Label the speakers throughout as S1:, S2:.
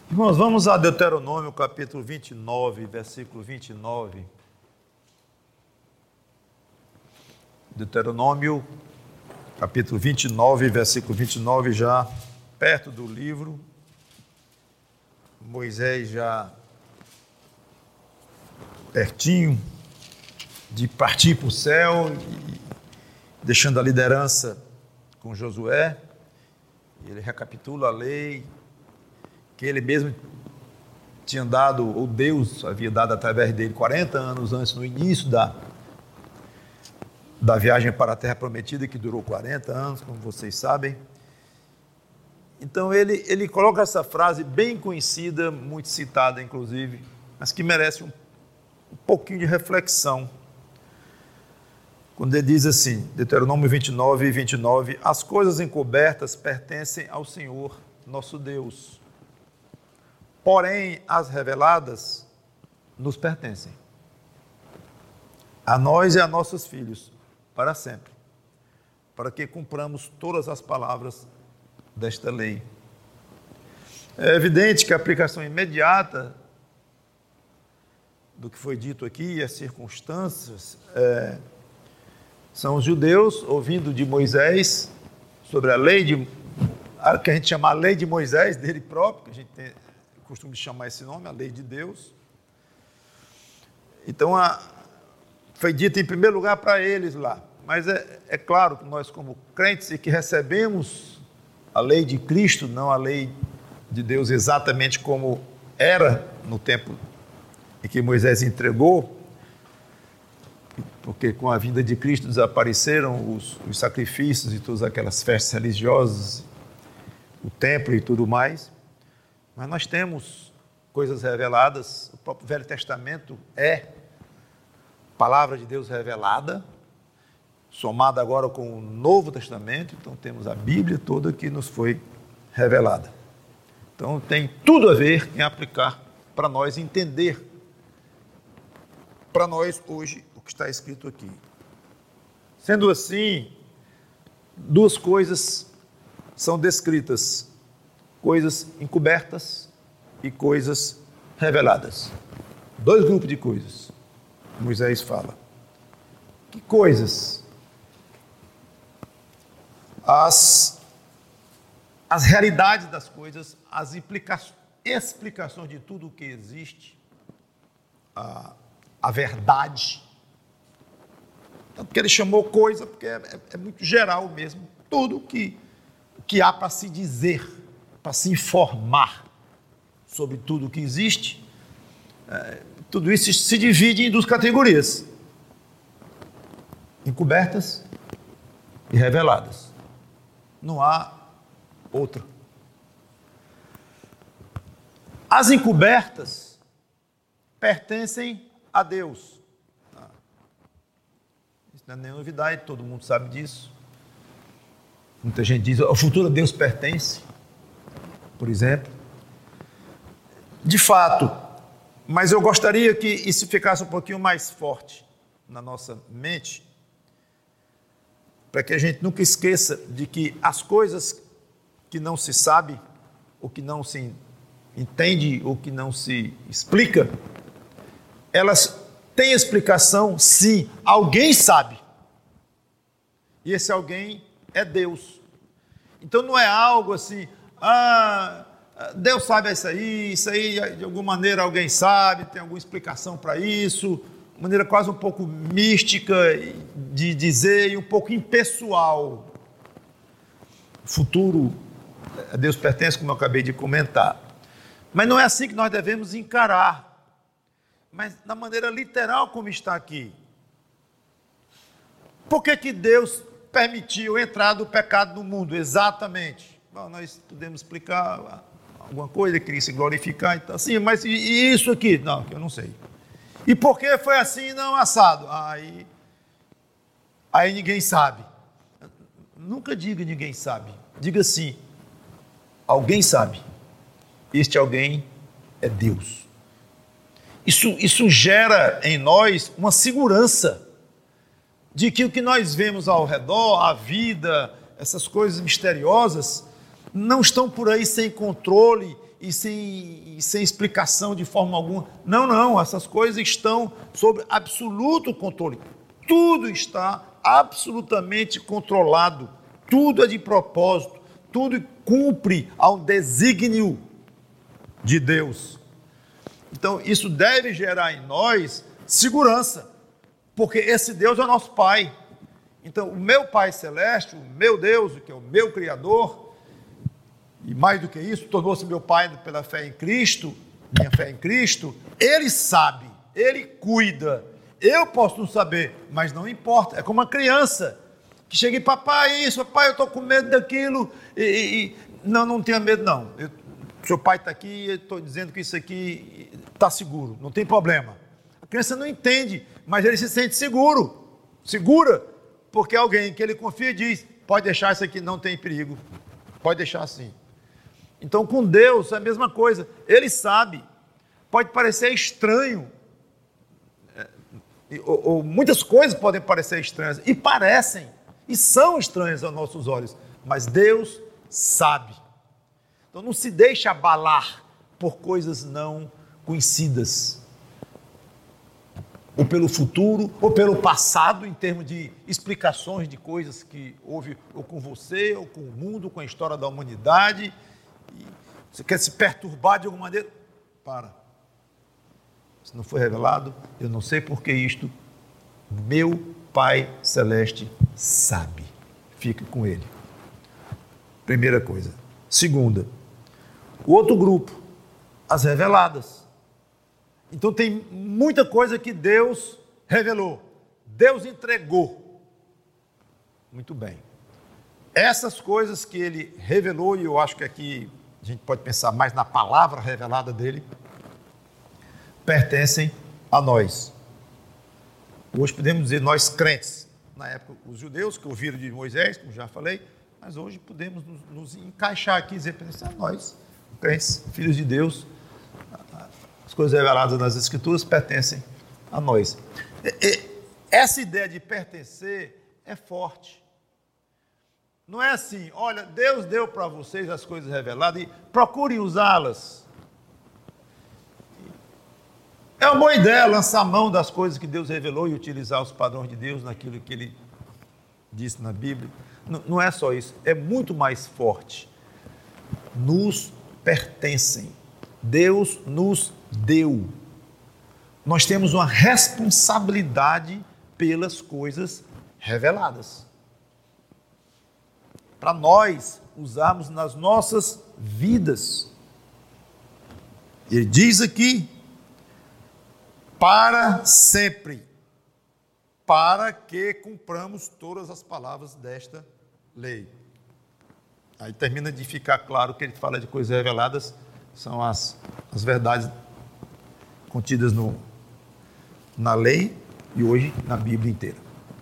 S1: Irmãos, vamos a Deuteronômio, capítulo 29, versículo 29. Deuteronômio, capítulo 29, versículo 29, já perto do livro. Moisés já pertinho de partir para o céu, e deixando a liderança com Josué. Ele recapitula a lei que ele mesmo tinha dado, ou Deus havia dado através dele 40 anos antes, no início da viagem para a Terra Prometida, que durou 40 anos, como vocês sabem. Então ele coloca essa frase bem conhecida, muito citada inclusive, mas que merece um pouquinho de reflexão. Quando ele diz assim, Deuteronômio 29, 29, as coisas encobertas pertencem ao Senhor, nosso Deus. Porém, as reveladas nos pertencem, a nós e a nossos filhos, para sempre, para que cumpramos todas as palavras desta lei. É evidente que a aplicação imediata do que foi dito aqui, as circunstâncias, são os judeus ouvindo de Moisés sobre a lei, que a gente chama a lei de Moisés, dele próprio, que a gente tem costume de chamar esse nome, a lei de Deus. Então, foi dito em primeiro lugar para eles lá, mas é claro que nós, como crentes e que recebemos a lei de Cristo, não a lei de Deus exatamente como era no tempo em que Moisés entregou, porque com a vinda de Cristo desapareceram os sacrifícios e todas aquelas festas religiosas, o templo e tudo mais. Mas nós temos coisas reveladas, o próprio Velho Testamento é palavra de Deus revelada, somada agora com o Novo Testamento, então temos a Bíblia toda que nos foi revelada. Então tem tudo a ver em aplicar para nós entender, para nós hoje, o que está escrito aqui. Sendo assim, duas coisas são descritas: coisas encobertas e coisas reveladas. Dois grupos de coisas. Moisés fala. Que coisas? As realidades das coisas, as explicações de tudo o que existe, a verdade. Tanto que ele chamou coisa, porque é muito geral mesmo. Tudo que há para se dizer, para se informar sobre tudo o que existe, tudo isso se divide em duas categorias: encobertas e reveladas. Não há outra. As encobertas pertencem a Deus. Isso não é nenhuma novidade, todo mundo sabe disso. Muita gente diz, o futuro a Deus pertence, por exemplo. De fato, mas eu gostaria que isso ficasse um pouquinho mais forte na nossa mente, para que a gente nunca esqueça de que as coisas que não se sabe, ou que não se entende, ou que não se explica, elas têm explicação se alguém sabe. E esse alguém é Deus. Então não é algo assim, Deus sabe isso aí de alguma maneira alguém sabe, tem alguma explicação para isso, de maneira quase um pouco mística de dizer e um pouco impessoal. O futuro a Deus pertence, como eu acabei de comentar. Mas não é assim que nós devemos encarar, mas na maneira literal como está aqui. Por que Deus permitiu a entrada do pecado no mundo? Exatamente. Bom, nós podemos explicar alguma coisa, queria se glorificar e tal. Sim, mas e isso aqui? Não, eu não sei. E por que foi assim e não assado? Aí ninguém sabe. Nunca diga ninguém sabe. Diga assim, alguém sabe. Este alguém é Deus. Isso gera em nós uma segurança de que o que nós vemos ao redor, a vida, essas coisas misteriosas, não estão por aí sem controle e sem explicação de forma alguma. Não, essas coisas estão sob absoluto controle. Tudo está absolutamente controlado, tudo é de propósito, tudo cumpre ao desígnio de Deus. Então, isso deve gerar em nós segurança, porque esse Deus é o nosso Pai. Então, o meu Pai Celeste, o meu Deus, que é o meu Criador, e mais do que isso, tornou-se meu Pai pela fé em Cristo, minha fé em Cristo, Ele sabe, Ele cuida. Eu posso não saber, mas não importa. É como uma criança que chega e, papai, eu estou com medo daquilo, não tenha medo não. Seu pai está aqui, eu estou dizendo que isso aqui está seguro, não tem problema. A criança não entende, mas ele se sente segura, porque alguém que ele confia diz, pode deixar isso aqui, não tem perigo, pode deixar assim. Então com Deus é a mesma coisa, Ele sabe, pode parecer estranho, ou muitas coisas podem parecer estranhas, e parecem, e são estranhas aos nossos olhos, mas Deus sabe. Então não se deixe abalar por coisas não conhecidas, ou pelo futuro, ou pelo passado, em termos de explicações de coisas que houve ou com você, ou com o mundo, com a história da humanidade. E você quer se perturbar de alguma maneira? Para. Se não foi revelado, eu não sei por que isto, meu Pai Celeste sabe. Fique com Ele. Primeira coisa. Segunda, o outro grupo, as reveladas. Então tem muita coisa que Deus revelou, Deus entregou. Muito bem. Essas coisas que Ele revelou, e eu acho que aqui a gente pode pensar mais na palavra revelada dEle, pertencem a nós. Hoje podemos dizer nós crentes. Na época, os judeus que ouviram de Moisés, como já falei, mas hoje podemos nos encaixar aqui e dizer, nós, crentes, filhos de Deus, as coisas reveladas nas Escrituras pertencem a nós. Essa ideia de pertencer é forte. Não é assim, olha, Deus deu para vocês as coisas reveladas e procurem usá-las. É uma boa ideia lançar mão das coisas que Deus revelou e utilizar os padrões de Deus naquilo que Ele disse na Bíblia. Não é só isso, é muito mais forte. Nos pertencem. Deus nos deu. Nós temos uma responsabilidade pelas coisas reveladas. Para nós usarmos nas nossas vidas. Ele diz aqui, para sempre, para que cumpramos todas as palavras desta lei. Aí termina de ficar claro que ele fala de coisas reveladas, são as verdades contidas na lei e hoje na Bíblia inteira.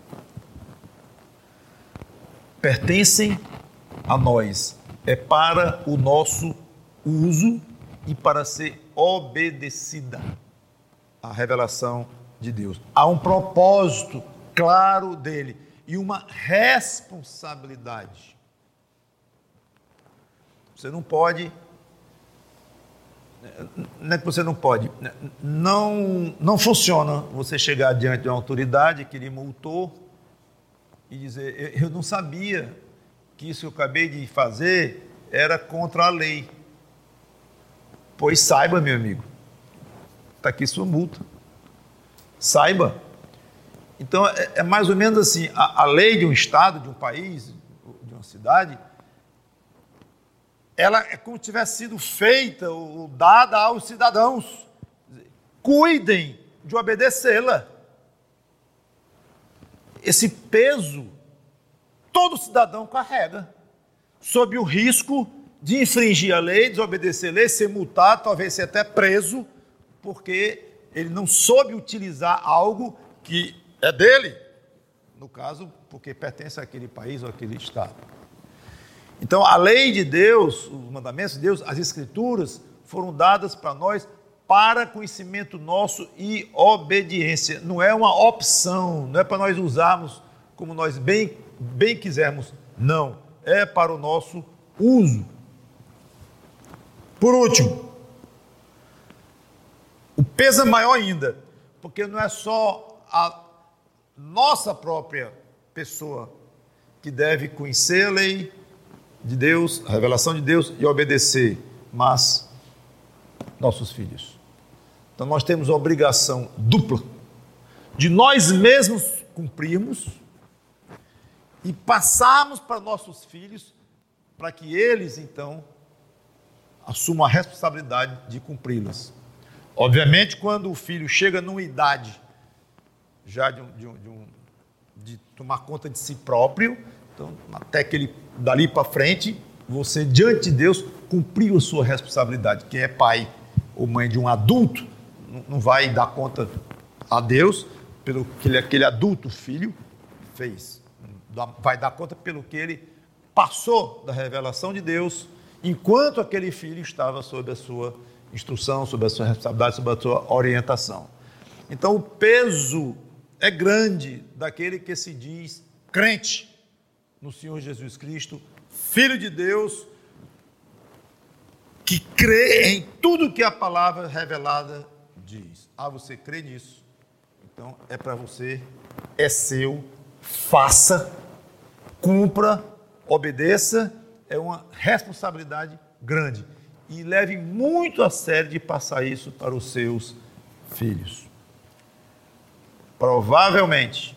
S1: Pertencem a nós, é para o nosso uso e para ser obedecida a revelação de Deus. Há um propósito claro dele e uma responsabilidade. Você não pode, não é que você não pode, não funciona você chegar diante de uma autoridade que lhe multou e dizer, eu não sabia que isso que eu acabei de fazer era contra a lei. Pois saiba, meu amigo, está aqui sua multa. Saiba. Então, é mais ou menos assim, a lei de um estado, de um país, de uma cidade, ela é como se tivesse sido feita ou dada aos cidadãos. Cuidem de obedecê-la. Esse peso, todo cidadão carrega, sob o risco de infringir a lei, desobedecer a lei, ser multado, talvez ser até preso, porque ele não soube utilizar algo que é dele, no caso, porque pertence àquele país ou àquele estado. Então, a lei de Deus, os mandamentos de Deus, as Escrituras, foram dadas para nós para conhecimento nosso e obediência. Não é uma opção, não é para nós usarmos como nós bem quisermos, não. É para o nosso uso. Por último, o peso é maior ainda, porque não é só a nossa própria pessoa que deve conhecer a lei de Deus, a revelação de Deus e obedecer, mas nossos filhos. Então nós temos a obrigação dupla de nós mesmos cumprirmos e passarmos para nossos filhos, para que eles então assumam a responsabilidade de cumpri-las. Obviamente, quando o filho chega numa idade já de tomar conta de si próprio, então até que ele dali para frente, você diante de Deus cumpriu a sua responsabilidade. Quem é pai ou mãe de um adulto não vai dar conta a Deus pelo que aquele adulto filho fez. Vai dar conta pelo que ele passou da revelação de Deus, enquanto aquele filho estava sob a sua instrução, sob a sua responsabilidade, sob a sua orientação. Então o peso é grande daquele que se diz crente no Senhor Jesus Cristo, Filho de Deus, que crê em tudo que a palavra revelada diz. Você crê nisso? Então é para você, é seu, faça, cumpra, obedeça, é uma responsabilidade grande. E leve muito a sério de passar isso para os seus filhos. Provavelmente,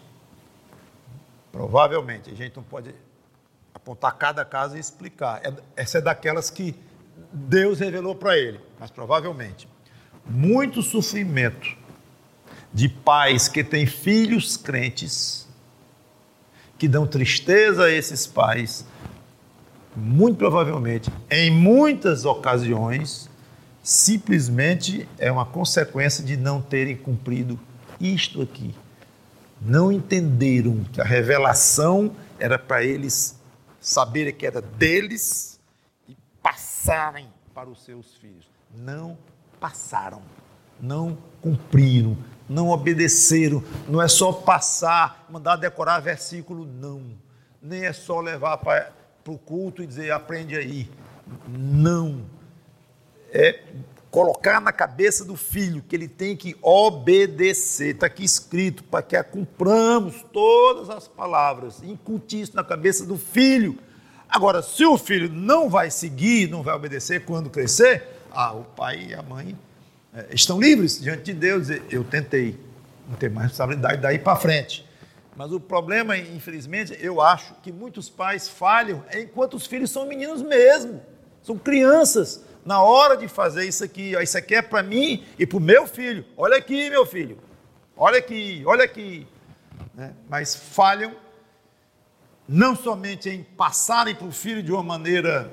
S1: a gente não pode apontar cada caso e explicar. Essa é daquelas que Deus revelou para ele, mas provavelmente muito sofrimento de pais que têm filhos crentes, que dão tristeza a esses pais, muito provavelmente, em muitas ocasiões, simplesmente é uma consequência de não terem cumprido isto aqui. Não entenderam que a revelação era para eles saberem que era deles e passarem para os seus filhos. Não passaram, não cumpriram, não obedeceram. Não é só passar, mandar decorar versículo, não. Nem é só levar para o culto e dizer, aprende aí. Não. É colocar na cabeça do filho que ele tem que obedecer. Está aqui escrito, para que cumpramos todas as palavras. Incutir isso na cabeça do filho. Agora, se o filho não vai seguir, não vai obedecer quando crescer, o pai e a mãe estão livres diante de Deus. Eu tentei, não ter mais responsabilidade daí para frente. Mas o problema, infelizmente, eu acho que muitos pais falham enquanto os filhos são meninos mesmo, são crianças. Na hora de fazer isso aqui é para mim e para o meu filho. Olha aqui, meu filho, olha aqui. Mas falham não somente em passarem para o filho de uma maneira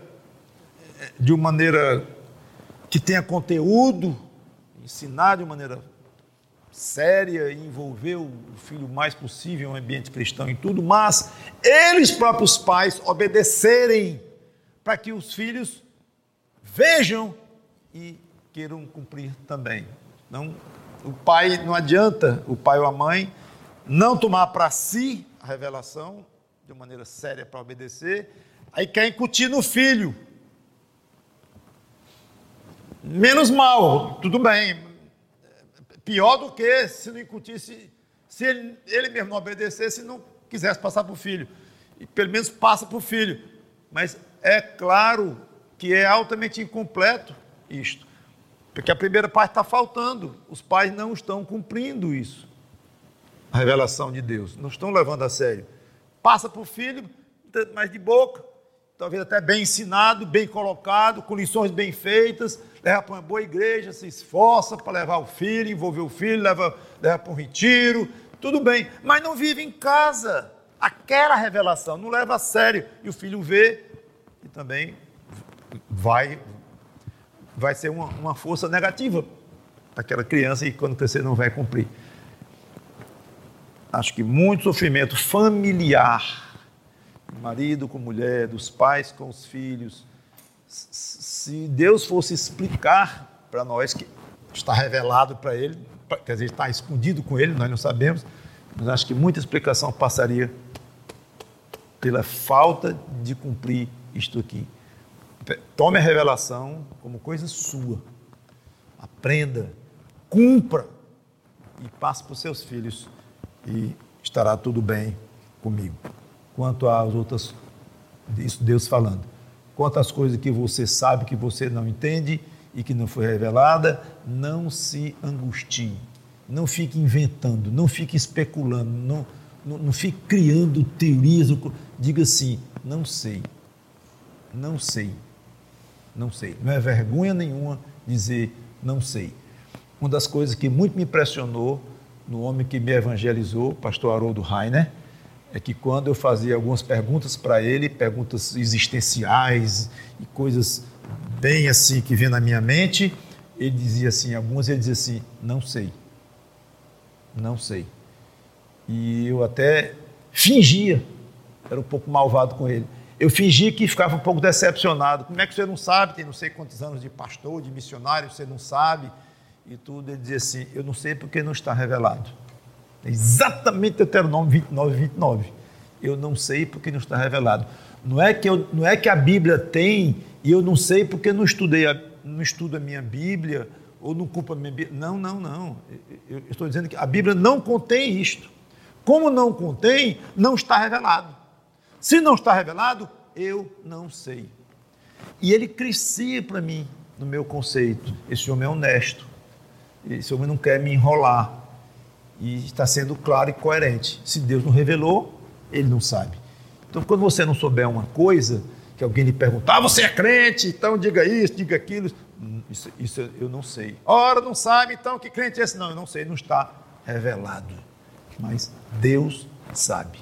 S1: que tenha conteúdo, ensinar de uma maneira séria e envolver o filho o mais possível em um ambiente cristão e tudo, mas eles próprios pais obedecerem para que os filhos vejam e queiram cumprir também. Não, o pai, não adianta o pai ou a mãe não tomar para si a revelação de uma maneira séria para obedecer, aí quer incutir no filho. Menos mal, tudo bem. Pior do que se não incutisse, se ele mesmo não obedecesse e não quisesse passar para o filho. E pelo menos passa para o filho. Mas é claro que é altamente incompleto isto. Porque a primeira parte está faltando. Os pais não estão cumprindo isso. A revelação de Deus. Não estão levando a sério. Passa para o filho, mas de boca. Talvez até bem ensinado, bem colocado, com lições bem feitas. Leva para uma boa igreja, se esforça para levar o filho, envolver o filho, leva para um retiro. Tudo bem. Mas não vive em casa. Aquela revelação não leva a sério. E o filho vê e também vai ser uma força negativa para aquela criança e quando crescer não vai cumprir. Acho que muito sofrimento familiar, marido com mulher, dos pais com os filhos, se Deus fosse explicar para nós, que está revelado para ele, quer dizer, está escondido com ele, nós não sabemos, mas acho que muita explicação passaria pela falta de cumprir isto aqui. Tome a revelação como coisa sua. Aprenda, cumpra e passe para os seus filhos e estará tudo bem comigo. Quanto às outras, isso Deus falando. Quanto às coisas que você sabe, que você não entende e que não foi revelada, não se angustie. Não fique inventando, não fique especulando, não fique criando teorias. Diga assim, não sei. Não sei. Não sei. Não é vergonha nenhuma dizer não sei. Uma das coisas que muito me impressionou no homem que me evangelizou, pastor Haroldo Rainer, é que quando eu fazia algumas perguntas para ele, perguntas existenciais e coisas bem assim que vinham na minha mente, ele dizia assim, ele dizia assim, não sei. Não sei. E eu até fingia, era um pouco malvado com ele, eu fingi que ficava um pouco decepcionado. Como é que você não sabe? Tem não sei quantos anos de pastor, de missionário, você não sabe? E tudo. Ele dizia assim, eu não sei porque não está revelado. É exatamente Deuteronômio 29, 29. Eu não sei porque não está revelado. Não é que a Bíblia tem e eu não sei porque não estudo a minha Bíblia ou não cumpro a minha Bíblia. Não. Eu estou dizendo que a Bíblia não contém isto. Como não contém, não está revelado. Se não está revelado, eu não sei. E ele crescia para mim no meu conceito. Esse homem é honesto. Esse homem não quer me enrolar. E está sendo claro e coerente. Se Deus não revelou, ele não sabe. Então, quando você não souber uma coisa, que alguém lhe perguntar, você é crente, então diga isso, diga aquilo. Isso eu não sei. Ora, não sabe, então que crente é esse? Não, eu não sei, não está revelado. Mas Deus sabe.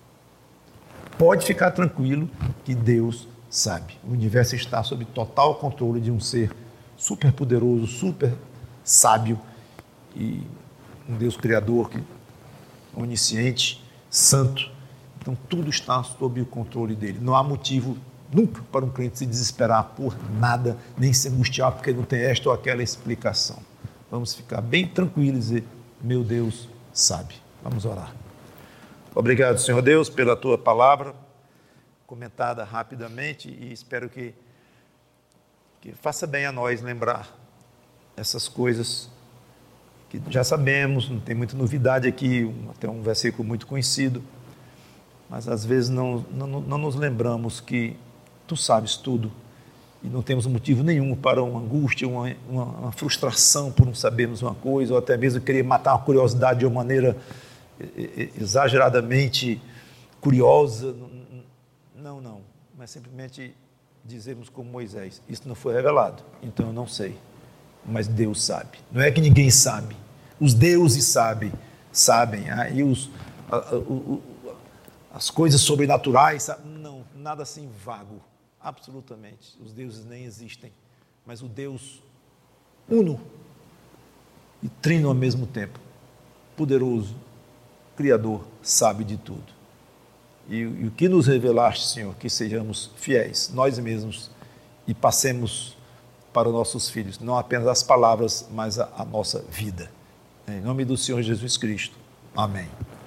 S1: Pode ficar tranquilo que Deus sabe. O universo está sob total controle de um ser super poderoso, super sábio e um Deus criador, onisciente, santo. Então tudo está sob o controle dele. Não há motivo nunca para um crente se desesperar por nada, nem se angustiar porque não tem esta ou aquela explicação. Vamos ficar bem tranquilos e dizer, meu Deus sabe. Vamos orar. Obrigado, Senhor Deus, pela Tua palavra, comentada rapidamente, e espero que faça bem a nós lembrar essas coisas que já sabemos, não tem muita novidade aqui, até um versículo muito conhecido, mas às vezes não nos lembramos que Tu sabes tudo e não temos motivo nenhum para uma angústia, uma frustração por não sabermos uma coisa, ou até mesmo querer matar uma curiosidade de uma maneira exageradamente curiosa. Não, mas simplesmente dizemos como Moisés, isso não foi revelado, então eu não sei, mas Deus sabe. Não é que ninguém sabe, os deuses sabem, aí as coisas sobrenaturais, não, nada assim vago, absolutamente, os deuses nem existem, mas o Deus uno e trino ao mesmo tempo, poderoso, Criador, sabe de tudo. E o que nos revelaste, Senhor, que sejamos fiéis, nós mesmos, e passemos para os nossos filhos, não apenas as palavras, mas a nossa vida. Em nome do Senhor Jesus Cristo. Amém.